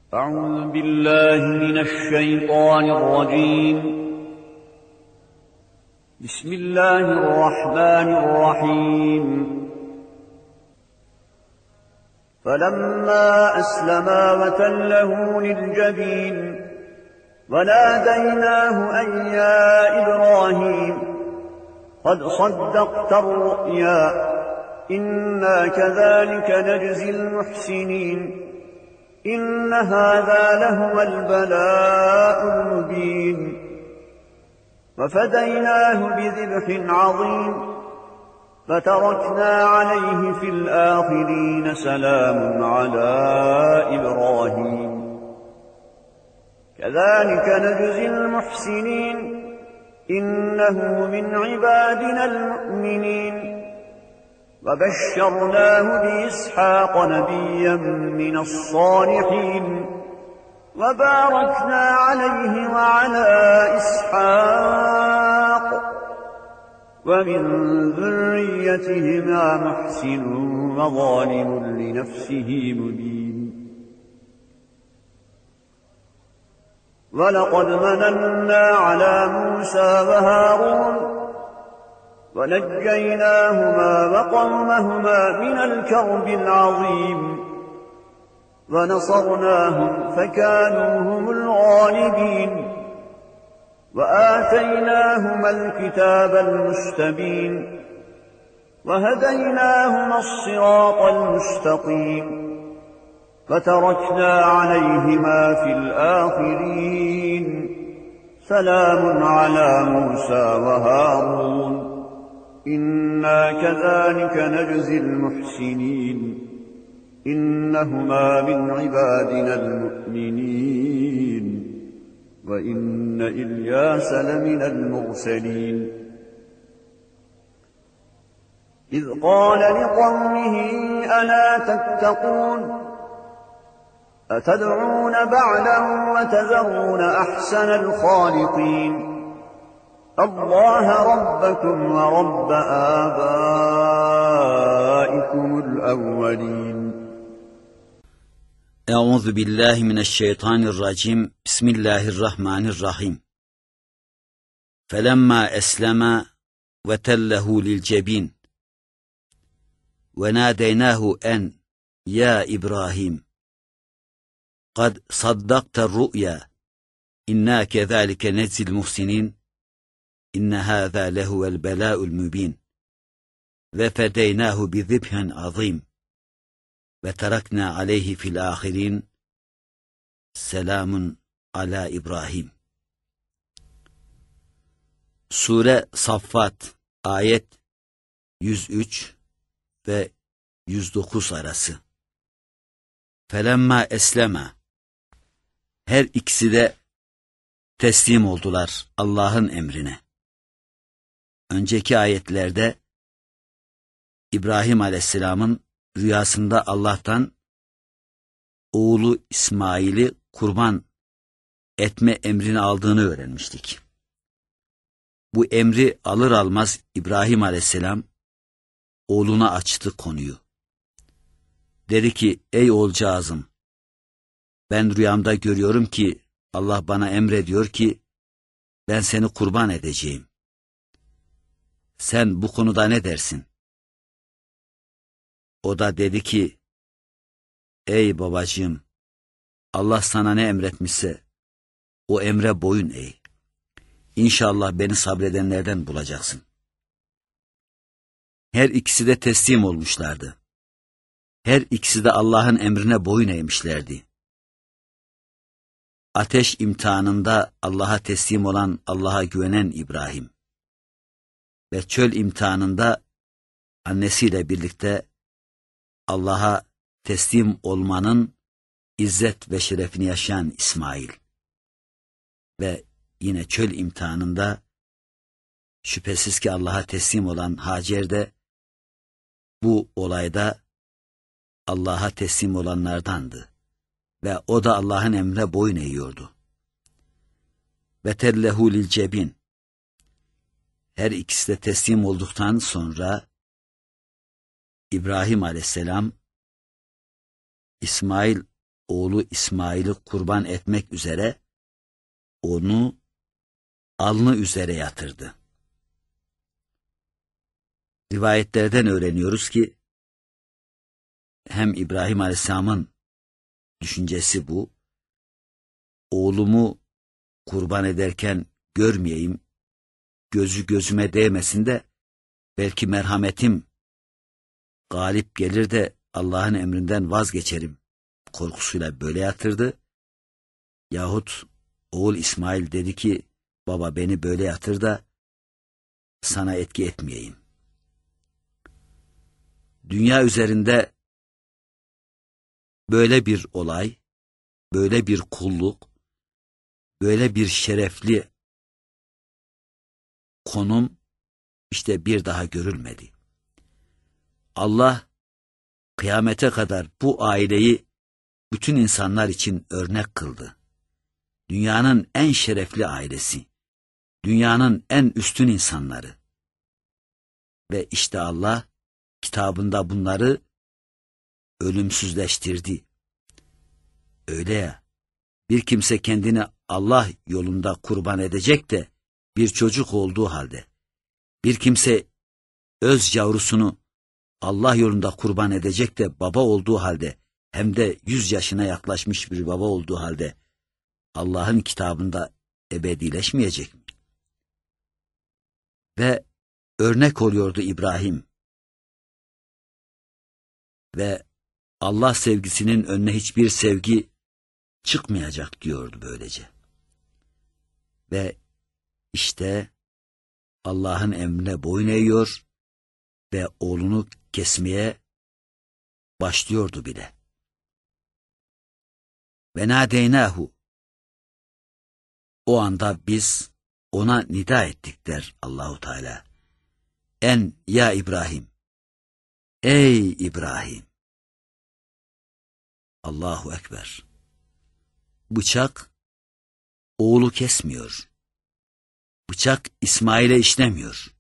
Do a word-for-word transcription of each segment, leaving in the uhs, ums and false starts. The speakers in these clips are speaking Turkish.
أعوذ بالله من الشيطان الرجيم. بسم الله الرحمن الرحيم. فلما أسلما وتله للجبين وناديناه أن يا إبراهيم قد صدقت الرؤيا إنا كذلك نجزي المحسنين إن هذا لهو البلاء المبين وفديناه بذبح عظيم فتركنا عليه في الآخرين سلام على إبراهيم كذلك نجزي المحسنين إنه من عبادنا المؤمنين وبشرناه بإسحاق نبيا من الصالحين وباركنا عليه وعلى إسحاق ومن ذريتهما محسن وظالم لنفسه مبين ولقد مننا على موسى وهارون ونجيناهما وقومهما من الكرب العظيم ونصرناهم فكانوا هم الغالبين وآتيناهما الكتاب المستبين وهديناهما الصراط المستقيم فتركنا عليهما في الآخرين سلام على موسى وهارون إنا كذلك نجزي المحسنين إنهما من عبادنا المؤمنين وإن إلياس لمن المرسلين إذ قال لقومه ألا تتقون أتدعون بعلا وتذرون أحسن الخالقين الله ربكم ورب آبائكم الأولين. Euzu billahi mineşşeytanirracim. Bismillahirrahmanirrahim. Felemma eslema ve tellehu lilcebin ve nadeynahu en ya İbrahim kad saddakta ru'ya inna kezalike neczil muhsinin İnne hâzâ lehuvel belâ'ul mübîn ve fedeynâhu bi zibhin azîm ve teraknâ aleyhi fil âhirîn selamun alâ İbrahim. Sure Saffat ayet yüz üç ve yüz dokuz arası. Felemma eslema, her ikisi de teslim oldular Allah'ın emrine. Önceki ayetlerde İbrahim Aleyhisselam'ın rüyasında Allah'tan oğlu İsmail'i kurban etme emrini aldığını öğrenmiştik. Bu emri alır almaz İbrahim Aleyhisselam oğluna açtı konuyu. Dedi ki, ey oğulcağızım, ben rüyamda görüyorum ki Allah bana emrediyor ki ben seni kurban edeceğim. Sen bu konuda ne dersin? O da dedi ki, ey babacığım, Allah sana ne emretmişse o emre boyun eğ. İnşallah beni sabredenlerden bulacaksın. Her ikisi de teslim olmuşlardı. Her ikisi de Allah'ın emrine boyun eğmişlerdi. Ateş imtihanında Allah'a teslim olan, Allah'a güvenen İbrahim ve çöl imtihanında annesiyle birlikte Allah'a teslim olmanın izzet ve şerefini yaşayan İsmail ve yine çöl imtihanında şüphesiz ki Allah'a teslim olan Hacer de bu olayda Allah'a teslim olanlardandı ve o da Allah'ın emrine boyun eğiyordu. Ve tellehu lil cebin, her ikisi de teslim olduktan sonra İbrahim Aleyhisselam İsmail oğlu İsmail'i kurban etmek üzere onu alnı üzere yatırdı. Rivayetlerden öğreniyoruz ki hem İbrahim Aleyhisselam'ın düşüncesi bu, oğlumu kurban ederken görmeyeyim, gözü gözüme değmesin de belki merhametim galip gelir de Allah'ın emrinden vazgeçerim korkusuyla böyle yatırdı. Yahut oğul İsmail dedi ki baba beni böyle yatır da sana etki etmeyeyim. Dünya üzerinde böyle bir olay, böyle bir kulluk, böyle bir şerefli konum işte bir daha görülmedi. Allah kıyamete kadar bu aileyi bütün insanlar için örnek kıldı. Dünyanın en şerefli ailesi, dünyanın en üstün insanları. Ve işte Allah kitabında bunları ölümsüzleştirdi. Öyle ya, bir kimse kendini Allah yolunda kurban edecek de bir çocuk olduğu halde, bir kimse öz yavrusunu Allah yolunda kurban edecek de baba olduğu halde, hem de yüz yaşına yaklaşmış bir baba olduğu halde, Allah'ın kitabında ebedileşmeyecek mi? Ve örnek oluyordu İbrahim. Ve Allah sevgisinin önüne hiçbir sevgi çıkmayacak diyordu böylece. Ve işte Allah'ın emrine boyun eğiyor ve oğlunu kesmeye başlıyordu bile. Ve nadeynahu, o anda biz ona nida ettik der Allahu Teala. En ya İbrahim, ey İbrahim. Allahu Ekber. Bıçak oğlu kesmiyor. Bıçak İsmail'e işlemiyor.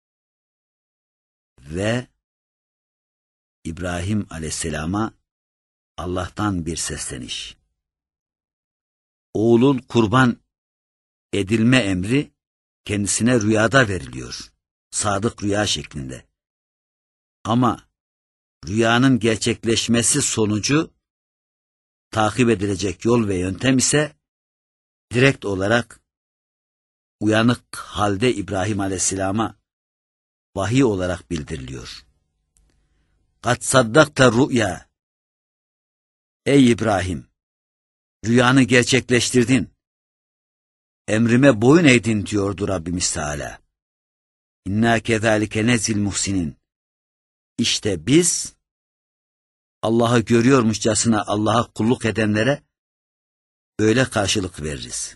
Ve İbrahim Aleyhisselam'a Allah'tan bir sesleniş. Oğlun kurban edilme emri kendisine rüyada veriliyor. Sadık rüya şeklinde. Ama rüyanın gerçekleşmesi sonucu takip edilecek yol ve yöntem ise direkt olarak uyanık halde İbrahim Aleyhisselam'a vahiy olarak bildiriliyor. Kad saddakta rüya. Ey İbrahim, rüyanı gerçekleştirdin. Emrime boyun eğdin diyordu Rabbimiz Teala. İnna kezalike nezil muhsinin. İşte biz Allah'ı görüyormuşçasına Allah'a kulluk edenlere böyle karşılık veririz.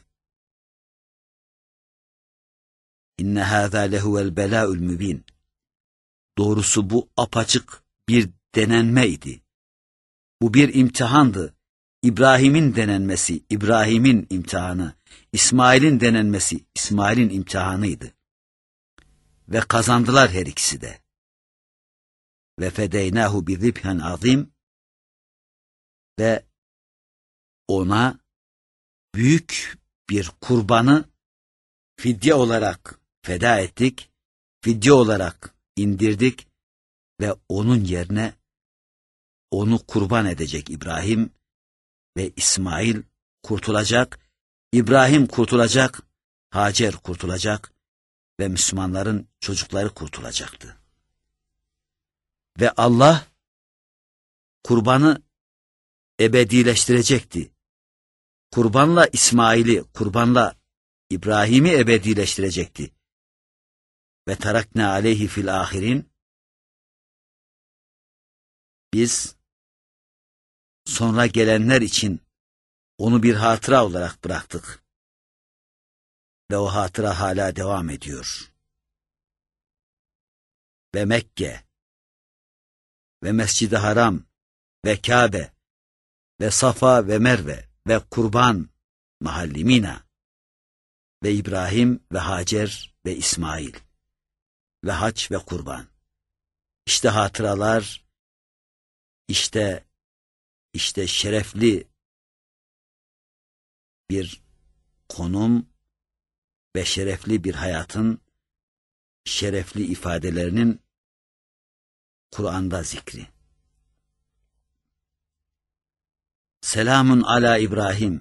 İnne hâzâ lehuvel belâ'ül mübîn. Doğrusu bu apaçık bir denenmeydi. Bu bir imtihandı. İbrahim'in denenmesi, İbrahim'in imtihanı. İsmail'in denenmesi, İsmail'in imtihanıydı. Ve kazandılar her ikisi de. Ve fedeynâhu bi zibhin azîm. Ve ona büyük bir kurbanı fidye olarak feda ettik, fidye olarak indirdik ve onun yerine onu kurban edecek İbrahim ve İsmail kurtulacak, İbrahim kurtulacak, Hacer kurtulacak ve Müslümanların çocukları kurtulacaktı. Ve Allah kurbanı ebedileştirecekti. Kurbanla İsmail'i, kurbanla İbrahim'i ebedileştirecekti. Ve tarakne aleyhi fil ahirin. Biz sonra gelenler için onu bir hatıra olarak bıraktık. Ve o hatıra hala devam ediyor. Ve Mekke ve Mescid-i Haram ve Kabe ve Safa ve Merve ve Kurban mahalli Mina ve İbrahim ve Hacer ve İsmail ve hac ve kurban. İşte hatıralar, işte işte şerefli bir konum ve şerefli bir hayatın şerefli ifadelerinin Kur'an'da zikri. Selamun ala İbrahim.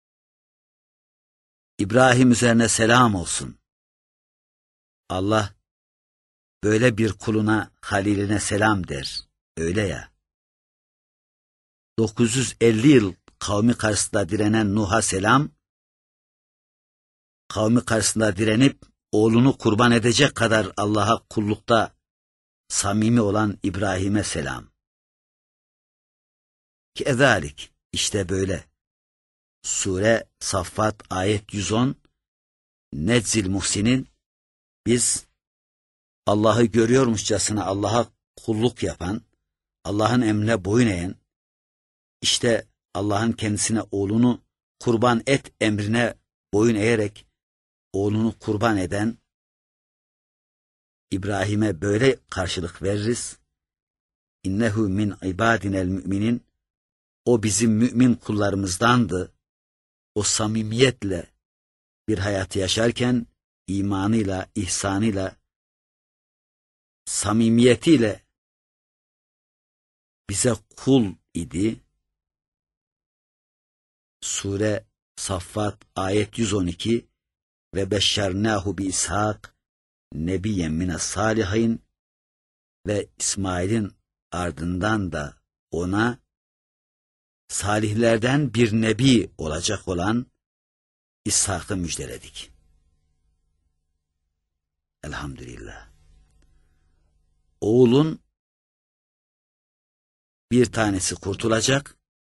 İbrahim üzerine selam olsun. Allah böyle bir kuluna, haliline selam der. Öyle ya. dokuz yüz elli yıl kavmi karşısında direnen Nuh'a selam, kavmi karşısında direnip oğlunu kurban edecek kadar Allah'a kullukta samimi olan İbrahim'e selam. Kezalik, işte böyle. Sure Saffat ayet yüz on, Neczil Muhsin'in biz Allah'ı görüyormuşçasına Allah'a kulluk yapan, Allah'ın emrine boyun eğen, işte Allah'ın kendisine oğlunu kurban et emrine boyun eğerek oğlunu kurban eden İbrahim'e böyle karşılık veririz. İnnehu min ibadinel müminin, o bizim mümin kullarımızdandı. O samimiyetle bir hayatı yaşarken imanıyla, ihsanıyla, samimiyetiyle bize kul idi. Sure Saffat ayet yüz on iki ve beşşernâhu bi İshak nebiyyen mine salihin, ve İsmail'in ardından da ona salihlerden bir nebi olacak olan İshak'ı müjdeledik. Elhamdülillah. Oğlun bir tanesi kurtulacak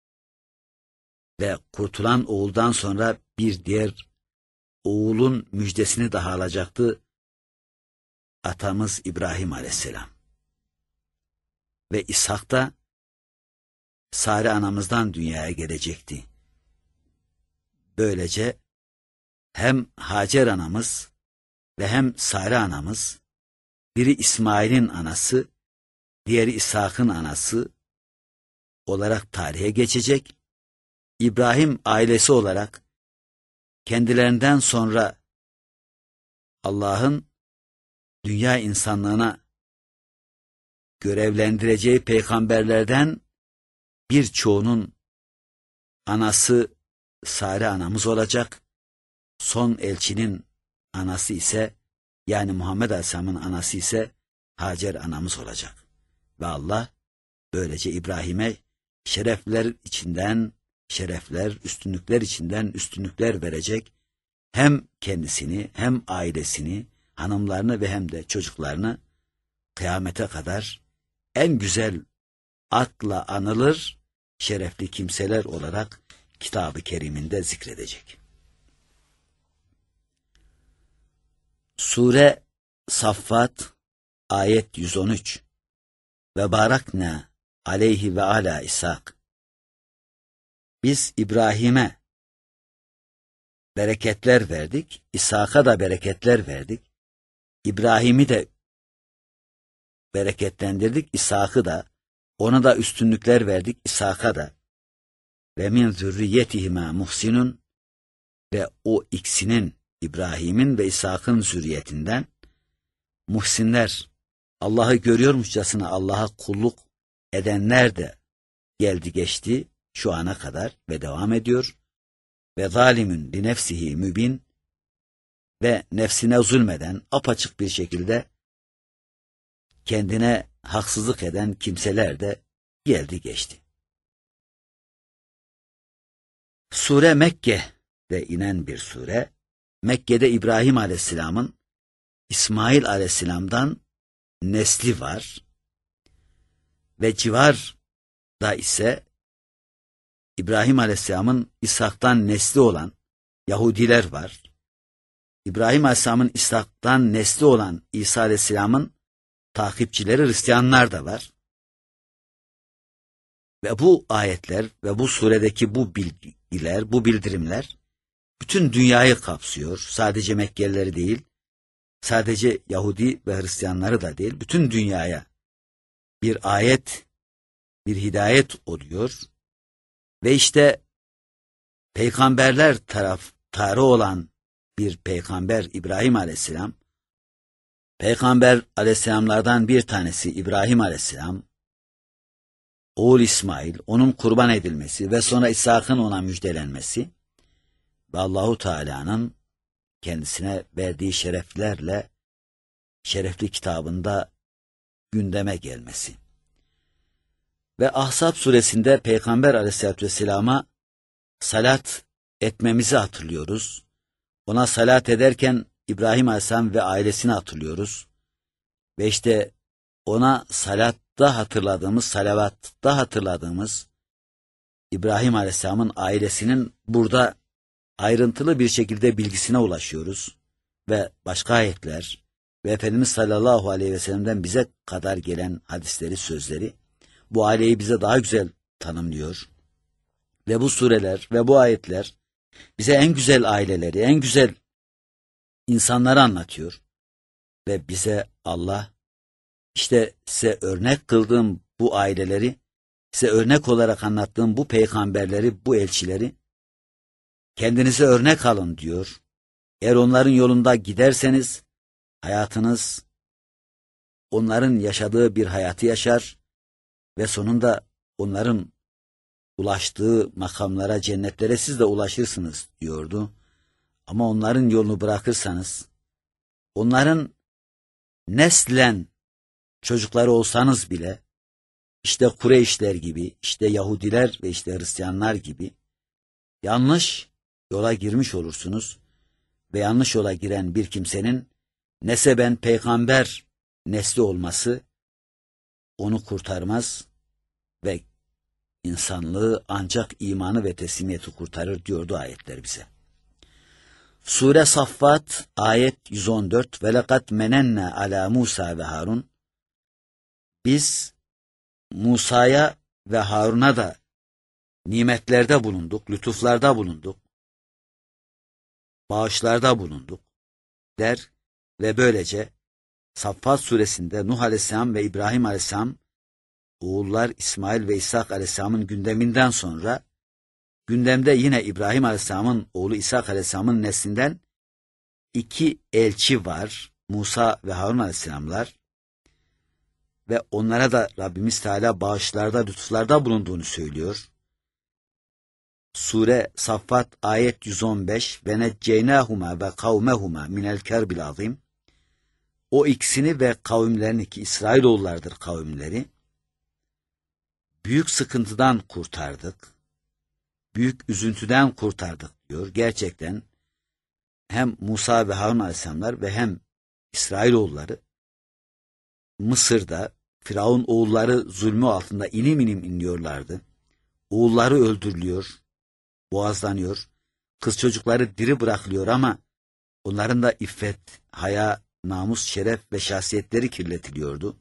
ve kurtulan oğuldan sonra bir diğer oğulun müjdesini daha alacaktı atamız İbrahim Aleyhisselam. Ve İshak da Sare anamızdan dünyaya gelecekti. Böylece hem Hacer anamız ve hem Sare anamız, biri İsmail'in anası, diğeri İshak'ın anası olarak tarihe geçecek. İbrahim ailesi olarak kendilerinden sonra Allah'ın dünya insanlığına görevlendireceği peygamberlerden birçoğunun anası Sare anamız olacak. Son elçinin anası ise, yani Muhammed Aleyhisselam'ın anası ise Hacer anamız olacak. Ve Allah böylece İbrahim'e şerefler içinden şerefler, üstünlükler içinden üstünlükler verecek. Hem kendisini, hem ailesini, hanımlarını ve hem de çocuklarını kıyamete kadar en güzel adla anılır, şerefli kimseler olarak Kitab-ı Kerim'inde zikredecek. Sure Saffat ayet yüz on üç ve barakna aleyhi ve ala İshak. Biz İbrahim'e bereketler verdik, İshak'a da bereketler verdik. İbrahim'i de bereketlendirdik, İshak'ı da, ona da üstünlükler verdik, İshak'a da. Ve min zürriyetihime muhsinun, ve o ikisinin, İbrahim'in ve İshak'ın zürriyetinden muhsinler, Allah'ı görüyormuşçasına Allah'a kulluk edenler de geldi geçti şu ana kadar ve devam ediyor. Ve zalimun li nefsihi mübin, ve nefsine zulmeden apaçık bir şekilde kendine haksızlık eden kimseler de geldi geçti. Sure Mekke'de inen bir sure. Mekke'de İbrahim Aleyhisselam'ın İsmail Aleyhisselam'dan nesli var. Ve civarda ise İbrahim Aleyhisselam'ın İshak'tan nesli olan Yahudiler var. İbrahim Aleyhisselam'ın İshak'tan nesli olan İsa Aleyhisselam'ın takipçileri Hristiyanlar da var. Ve bu ayetler ve bu suredeki bu bilgiler, bu bildirimler bütün dünyayı kapsıyor. Sadece Mekkelileri değil, sadece Yahudi ve Hristiyanları da değil, bütün dünyaya bir ayet, bir hidayet oluyor. Ve işte peygamberler taraftarı olan bir peygamber İbrahim Aleyhisselam, Peygamber Aleyhisselamlardan bir tanesi İbrahim Aleyhisselam, oğul İsmail, onun kurban edilmesi ve sonra İshak'ın ona müjdelenmesi ve Allahu Teala'nın kendisine verdiği şereflerle şerefli kitabında gündeme gelmesi. Ve Ahzab suresinde Peygamber Aleyhisselatü Vesselam'a salat etmemizi hatırlıyoruz. Ona salat ederken İbrahim Aleyhisselam ve ailesini hatırlıyoruz. Ve işte ona salatta hatırladığımız, salavatta hatırladığımız İbrahim Aleyhisselam'ın ailesinin burada ayrıntılı bir şekilde bilgisine ulaşıyoruz. Ve başka ayetler ve Efendimiz sallallahu aleyhi ve sellem'den bize kadar gelen hadisleri, sözleri bu aileyi bize daha güzel tanımlıyor. Ve bu sureler ve bu ayetler bize en güzel aileleri, en güzel insanları anlatıyor. Ve bize Allah, işte size örnek kıldığım bu aileleri, size örnek olarak anlattığım bu peygamberleri, bu elçileri kendinize örnek alın diyor. Eğer onların yolunda giderseniz hayatınız onların yaşadığı bir hayatı yaşar ve sonunda onların ulaştığı makamlara, cennetlere siz de ulaşırsınız diyordu. Ama onların yolunu bırakırsanız, onların neslen çocukları olsanız bile, işte Kureyşler gibi, işte Yahudiler ve işte Hristiyanlar gibi yanlış yola girmiş olursunuz ve yanlış yola giren bir kimsenin neseben peygamber nesli olması onu kurtarmaz ve insanlığı ancak imanı ve teslimiyeti kurtarır diyordu ayetler bize. Sure Saffat ayet yüz on dört ve lekad menenna ala Musa ve Harun. Biz Musa'ya ve Harun'a da nimetlerde bulunduk, lütuflarda bulunduk, bağışlarda bulunduk der ve böylece Saffat suresinde Nuh Aleyhisselam ve İbrahim Aleyhisselam oğullar İsmail ve İshak Aleyhisselam'ın gündeminden sonra gündemde yine İbrahim Aleyhisselam'ın oğlu İshak Aleyhisselam'ın neslinden iki elçi var. Musa ve Harun Aleyhisselamlar. Ve onlara da Rabbimiz Teala bağışlarda, lütuflarda bulunduğunu söylüyor. Sure Saffat ayet yüz on beş ve necceynâhuma ve kavmehuma minel kerbil azim. O ikisini ve kavimlerini, ki İsrailoğullardır kavimleri, büyük sıkıntıdan kurtardık. Büyük üzüntüden kurtardık diyor. Gerçekten hem Musa ve Harun Aleyhisselamlar ve hem İsrailoğulları Mısır'da Firavun oğulları zulmü altında inim inim inliyorlardı. Oğulları öldürülüyor, boğazlanıyor. Kız çocukları diri bırakılıyor ama onların da iffet, haya, namus, şeref ve şahsiyetleri kirletiliyordu.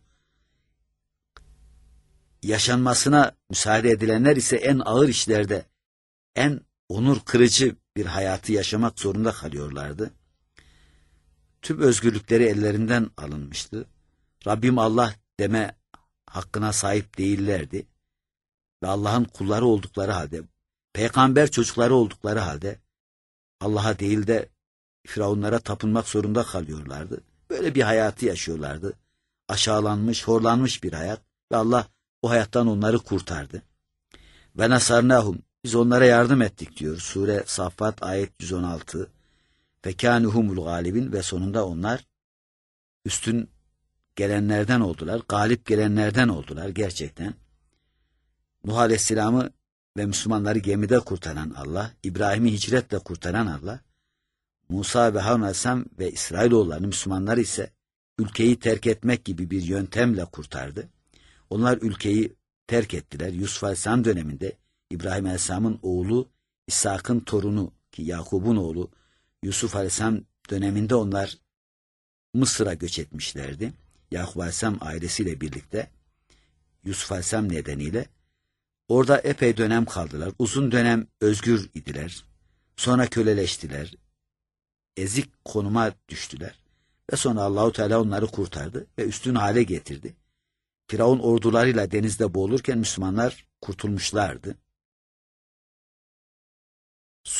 Yaşanmasına müsaade edilenler ise en ağır işlerde, en onur kırıcı bir hayatı yaşamak zorunda kalıyorlardı. Tüm özgürlükleri ellerinden alınmıştı. Rabbim Allah deme hakkına sahip değillerdi. Ve Allah'ın kulları oldukları halde, peygamber çocukları oldukları halde, Allah'a değil de Firavunlara tapınmak zorunda kalıyorlardı. Böyle bir hayatı yaşıyorlardı. Aşağılanmış, horlanmış bir hayat ve Allah o hayattan onları kurtardı. Ve nasarnahum, biz onlara yardım ettik diyor. Sure Saffat ayet yüz on altı. Fekânuhumul galibin ve sonunda onlar üstün gelenlerden oldular, galip gelenlerden oldular gerçekten. Nuh Aleyhisselam'ı ve Müslümanları gemide kurtaran Allah, İbrahim'i hicretle kurtaran Allah, Musa ve Harun Aleyhisselam ve İsrailoğullarını, Müslümanları ise ülkeyi terk etmek gibi bir yöntemle kurtardı. Onlar ülkeyi terk ettiler. Yusuf Aleyhisselam döneminde İbrahim Aleyhisselam'ın oğlu İshak'ın torunu ki Yakub'un oğlu Yusuf Aleyhisselam döneminde onlar Mısır'a göç etmişlerdi. Yakup Aleyhisselam ailesiyle birlikte Yusuf Aleyhisselam nedeniyle orada epey dönem kaldılar. Uzun dönem özgür idiler. Sonra köleleştiler. Ezik konuma düştüler. Ve sonra Allahu Teala onları kurtardı ve üstün hale getirdi. Firavun ordularıyla denizde boğulurken Müslümanlar kurtulmuşlardı.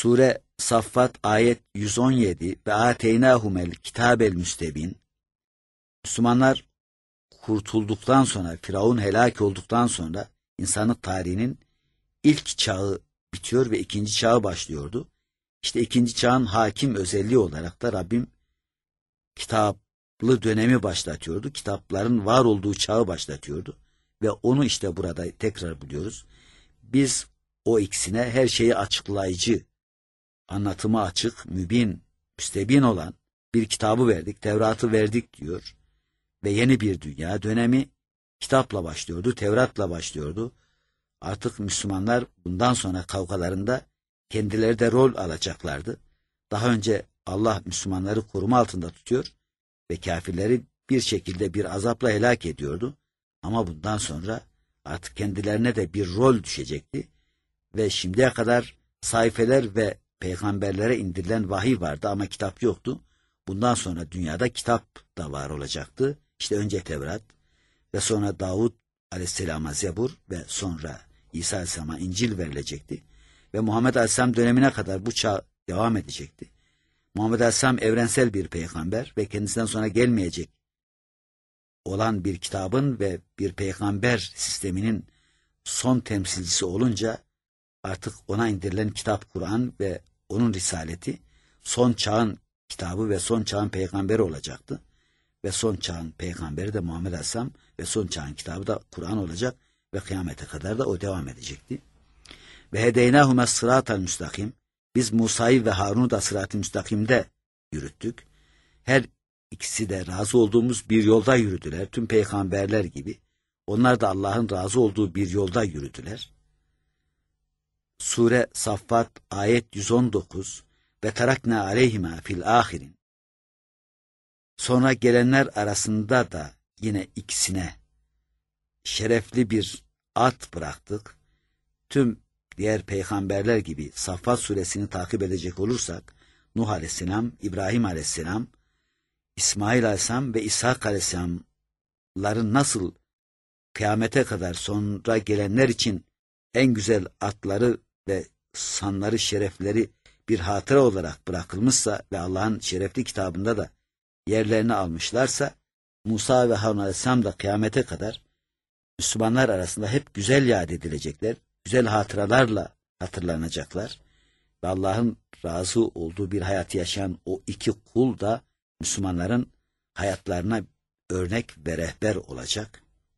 Sure Saffat ayet yüz on yedi ve ateynâhumel kitabel müstebin. Müslümanlar kurtulduktan sonra, Firavun helak olduktan sonra insanlık tarihinin ilk çağı bitiyor ve ikinci çağı başlıyordu. İşte ikinci çağın hakim özelliği olarak da Rabbim kitaplı dönemi başlatıyordu. Kitapların var olduğu çağı başlatıyordu. Ve onu işte burada tekrar buluyoruz. Biz o ikisine her şeyi açıklayıcı, anlatımı açık, mübin, müstebin olan bir kitabı verdik, Tevrat'ı verdik diyor. Ve yeni bir dünya dönemi kitapla başlıyordu, Tevrat'la başlıyordu. Artık Müslümanlar bundan sonra kavgalarında kendileri de rol alacaklardı. Daha önce Allah Müslümanları koruma altında tutuyor ve kafirleri bir şekilde bir azapla helak ediyordu. Ama bundan sonra artık kendilerine de bir rol düşecekti. Ve şimdiye kadar sayfeler ve peygamberlere indirilen vahiy vardı ama kitap yoktu. Bundan sonra dünyada kitap da var olacaktı. İşte önce Tevrat ve sonra Davud Aleyhisselam'a Zebur ve sonra İsa Aleyhisselam'a İncil verilecekti. Ve Muhammed Aleyhisselam dönemine kadar bu çağ devam edecekti. Muhammed Aleyhisselam evrensel bir peygamber ve kendisinden sonra gelmeyecek olan bir kitabın ve bir peygamber sisteminin son temsilcisi olunca artık ona indirilen kitap Kur'an ve onun risaleti son çağın kitabı ve son çağın peygamberi olacaktı. Ve son çağın peygamberi de Muhammed Aleyhisselam ve son çağın kitabı da Kur'an olacak ve kıyamete kadar da o devam edecekti. Ve hedeynahume sıratal müstakim. Biz Musa'yı ve Harun'u da sırat-ı müstakimde yürüttük. Her ikisi de razı olduğumuz bir yolda yürüdüler. Tüm peygamberler gibi. Onlar da Allah'ın razı olduğu bir yolda yürüdüler. Sure Saffat ayet yüz on dokuz ve tarakna aleyhima fil ahirin. Sonra gelenler arasında da yine ikisine şerefli bir at bıraktık. Tüm diğer peygamberler gibi Saffat suresini takip edecek olursak Nuh Aleyhisselam, İbrahim Aleyhisselam, İsmail Aleyhisselam ve İshak Aleyhisselam'ların nasıl kıyamete kadar sonra gelenler için en güzel atları ve sanları, şerefleri bir hatıra olarak bırakılmışsa ve Allah'ın şerefli kitabında da yerlerini almışlarsa, Musa ve Harun Aleyhisselam da kıyamete kadar Müslümanlar arasında hep güzel yad edilecekler, güzel hatıralarla hatırlanacaklar ve Allah'ın razı olduğu bir hayatı yaşayan o iki kul da Müslümanların hayatlarına örnek ve rehber olacak.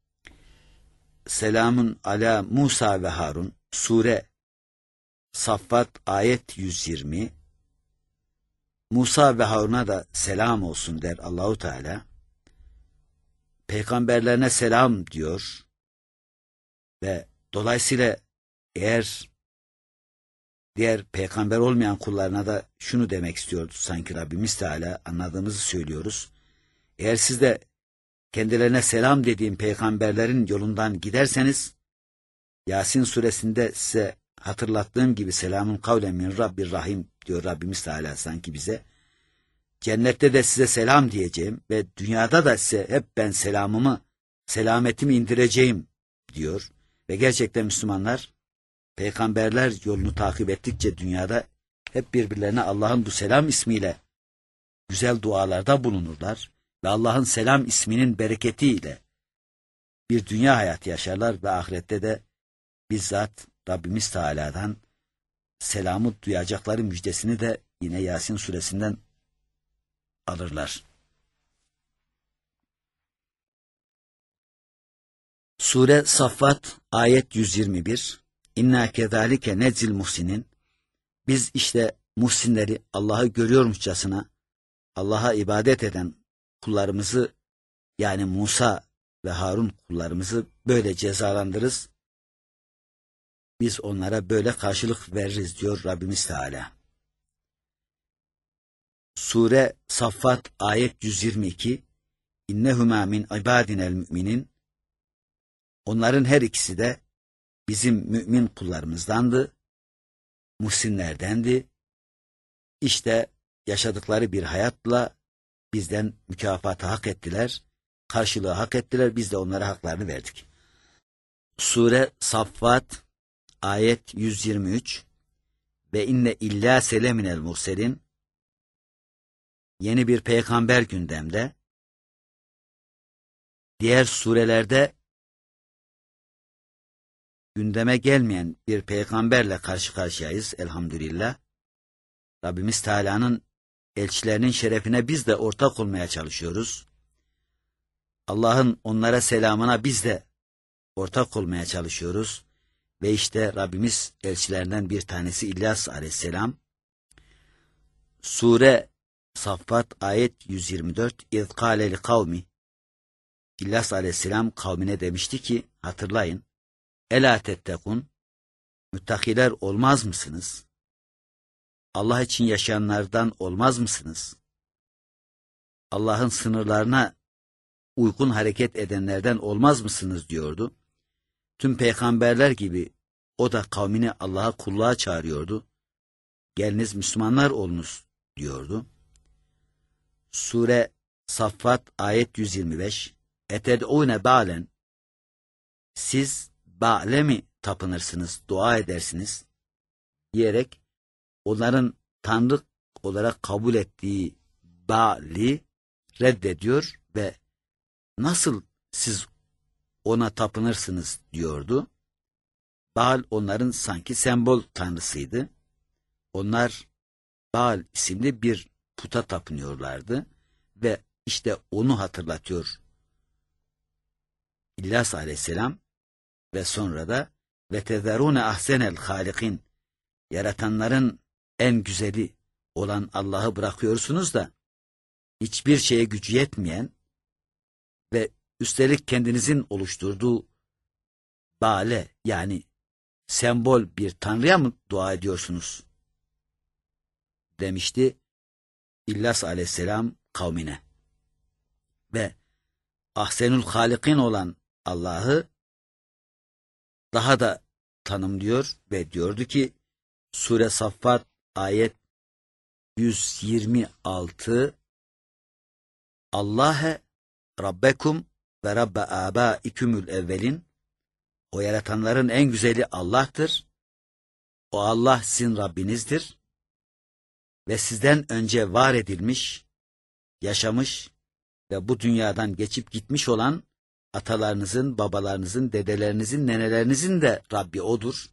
Selamun ala Musa ve Harun. Sure Saffat ayet yüz yirmi. Musa ve Harun'a da selam olsun der Allahu Teala. Peygamberlerine selam diyor ve dolayısıyla eğer diğer peygamber olmayan kullarına da şunu demek istiyordu sanki Rabbimiz Teala, anladığımızı söylüyoruz. Eğer siz de kendilerine selam dediğim peygamberlerin yolundan giderseniz, Yasin suresinde size hatırlattığım gibi selamun kavlen min Rabbir Rahim diyor Rabbimiz Teala sanki bize. Cennette de size selam diyeceğim ve dünyada da size hep ben selamımı, selametimi indireceğim diyor. Ve gerçekten Müslümanlar peygamberler yolunu takip ettikçe dünyada hep birbirlerine Allah'ın bu selam ismiyle güzel dualarda bulunurlar ve Allah'ın selam isminin bereketiyle bir dünya hayatı yaşarlar ve ahirette de bizzat Rabbimiz Teala'dan selamı duyacakları müjdesini de yine Yasin suresinden alırlar. Sure Saffat ayet yüz yirmi bir. İnna kezalike nedzil muhsinin. Biz işte muhsinleri Allah'ı görüyormuşçasına Allah'a ibadet eden kullarımızı, yani Musa ve Harun kullarımızı böyle cezalandırırız. Biz onlara böyle karşılık veririz diyor Rabbimiz Teala. Sure Saffat ayet yüz yirmi iki. İnnehuma min ibadinel müminin. Onların her ikisi de bizim mümin kullarımızdandı, muhsinlerdendi. İşte yaşadıkları bir hayatla bizden mükafatı hak ettiler, karşılığı hak ettiler, biz de onlara haklarını verdik. Sure Saffat ayet yüz yirmi üç. ve inne illa seleminel murselin. Yeni bir peygamber gündemde. Diğer surelerde gündeme gelmeyen bir peygamberle karşı karşıyayız elhamdülillah. Rabbimiz Teala'nın elçilerinin şerefine biz de ortak olmaya çalışıyoruz. Allah'ın onlara selamına biz de ortak olmaya çalışıyoruz. Ve işte Rabbimiz elçilerinden bir tanesi İlyas aleyhisselam. Sure Saffat ayet yüz yirmi dört. İz kâle li kavmi. İlyas aleyhisselam kavmine demişti ki, hatırlayın. Elâ tettekun. Müttakiler olmaz mısınız? Allah için yaşayanlardan olmaz mısınız? Allah'ın sınırlarına uygun hareket edenlerden olmaz mısınız diyordu. Tüm peygamberler gibi o da kavmini Allah'a kulluğa çağırıyordu. Geliniz Müslümanlar olunuz diyordu. Sure Saffat ayet yüz yirmi beş. Eted'ûne ba'len. Siz Ba'le mi tapınırsınız, dua edersiniz diyerek onların tanrı olarak kabul ettiği Ba'li reddediyor ve nasıl siz ona tapınırsınız diyordu. Baal onların sanki sembol tanrısıydı. Onlar Baal isimli bir puta tapınıyorlardı ve işte onu hatırlatıyor İlyas aleyhisselam ve sonra da ve tezerune ahsenel halikin, yaratanların en güzeli olan Allah'ı bırakıyorsunuz da hiçbir şeye gücü yetmeyen ve üstelik kendinizin oluşturduğu Ba'le, yani sembol bir tanrıya mı dua ediyorsunuz demişti İlyas aleyhisselam kavmine. Ve ahsenül halikin olan Allah'ı daha da tanımlıyor ve diyordu ki Sure Saffat ayet yüz yirmi altı. Allah'e Rabbekum ve Rabbe âbâikümül evvelin. O yaratanların en güzeli Allah'tır. O Allah sizin Rabbinizdir. Ve sizden önce var edilmiş, yaşamış ve bu dünyadan geçip gitmiş olan atalarınızın, babalarınızın, dedelerinizin, nenelerinizin de Rabbi O'dur.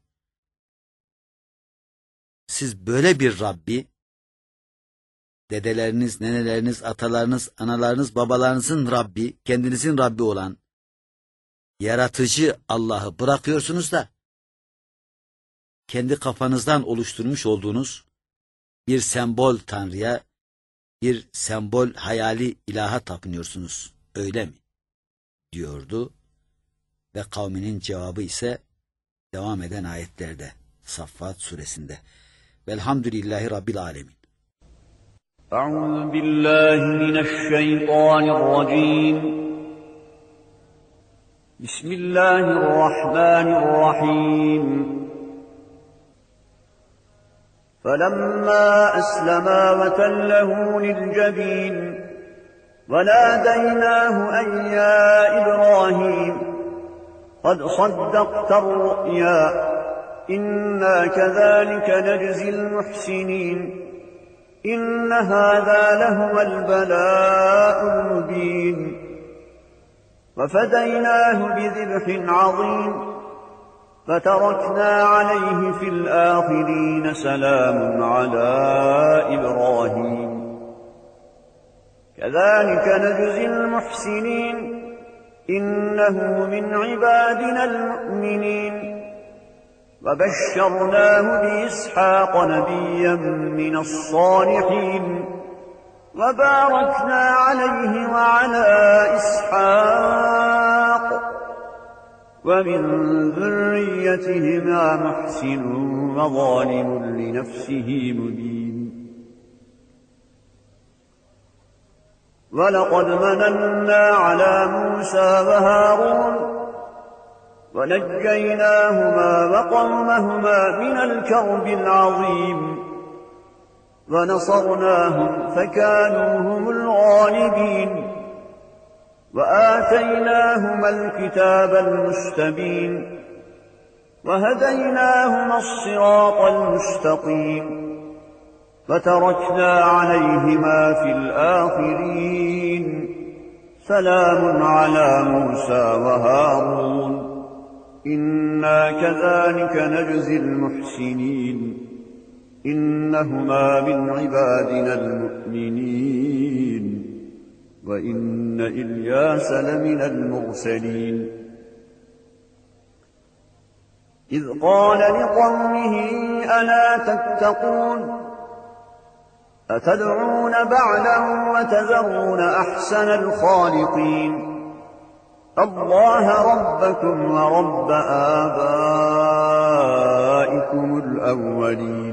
Siz böyle bir Rabbi, dedeleriniz, neneleriniz, atalarınız, analarınız, babalarınızın Rabbi, kendinizin Rabbi olan yaratıcı Allah'ı bırakıyorsunuz da kendi kafanızdan oluşturmuş olduğunuz bir sembol tanrıya, bir sembol hayali ilaha tapınıyorsunuz. Öyle mi? Diyordu ve kavminin cevabı ise devam eden ayetlerde, Saffat suresinde. Velhamdülillahi Rabbil alemin. Euzu billahi mineşşeytanirracim. Bismillahirrahmanirrahim. فَلَمَّا أَسْلَمَا وَتَلَّهُ لِلْجَبِينِ وَنَادَيْنَاهُ أَن يَا إِبْرَاهِيمُ قَدْ صَدَّقْتَ الرُّؤْيَا إِنَّا كَذَلِكَ نَجْزِي الْمُحْسِنِينَ إِنَّ هَذَا لَهُوَ الْبَلَاءُ الْمُبِينُ وَفَدَيْنَاهُ بِذِبْحٍ عَظِيمٍ فَتَرَكْنَا عَلَيْهِ فِي الْآخِرِينَ سَلَامٌ عَلَى إِبْرَاهِيمَ كَذَلِكَ نَجْزِي الْمُحْسِنِينَ إِنَّهُ مِنْ عِبَادِنَا الْمُؤْمِنِينَ وَبَشَّرْنَاهُ بِإِسْحَاقَ نَبِيًّا مِنَ الصَّالِحِينَ وَبَارَكْنَا عَلَيْهِ وَعَلَى إِسْحَاقَ وَمِنْ ذُرِّيَّتِهِمَا مُحْسِنٌ وَظَالِمٌ لِنَفْسِهِ مُبِينٌ وَلَقَدْ مَنَنَّا عَلَى مُوسَى وَهَارُونَ وَنَجَّيْنَاهُمَا وَقَوْمَهُمَا مِنَ الْكَرْبِ الْعَظِيمِ وَنَصَرْنَاهُمْ فَكَانُوا هُمُ الْغَالِبِينَ وَآتَيْنَاهُمَا الْكِتَابَ الْمُسْتَبِينَ وهديناهما الصراط المستقيم فتركنا عليهما في الآخرين سلام على موسى وهارون إنا كذلك نجزي المحسنين إنهما من عبادنا المؤمنين وإن إلياس لمن المرسلين إذ قال لقومه ألا تتقون أتدعون بعلا وتذرون أحسن الخالقين الله ربكم ورب آبائكم الأولين